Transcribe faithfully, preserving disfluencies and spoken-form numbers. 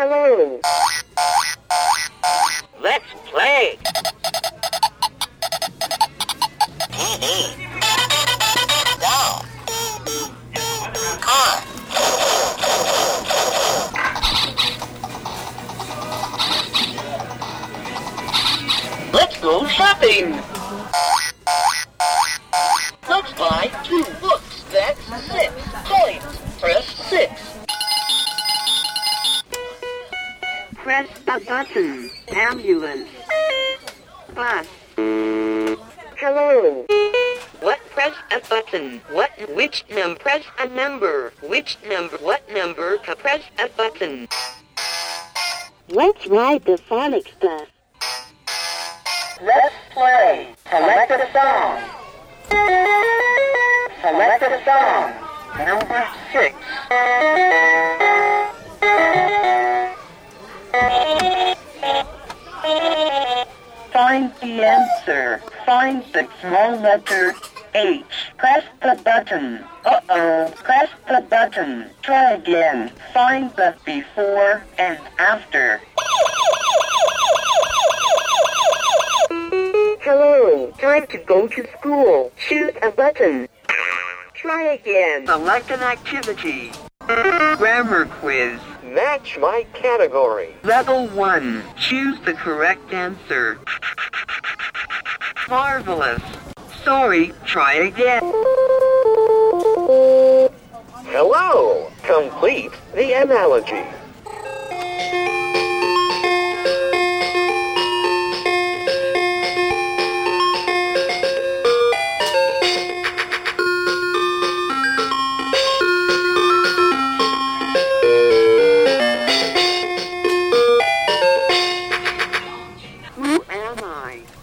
Hello. Let's play. T V. Doll. Car. Let's go shopping. Let's buy two books. That's six coins. Press six. Press the button. Ambulance. Bus. Hello. What? Press a button. What? Which number? Press a number. Which number? What number? To press a button. Let's ride the Sonic stuff. Let's play. Select a song. Select a song. Number six. Find the answer. Find the small letter H. Press the button. Uh-oh. Press the button. Try again. Find the before and after. Hello. Time to go to school. Choose a button. Try again. Select an activity. Grammar quiz. Match my category. Level one. Choose the correct answer. Marvelous. Sorry, try again. Hello. Complete the analogy. Who am I?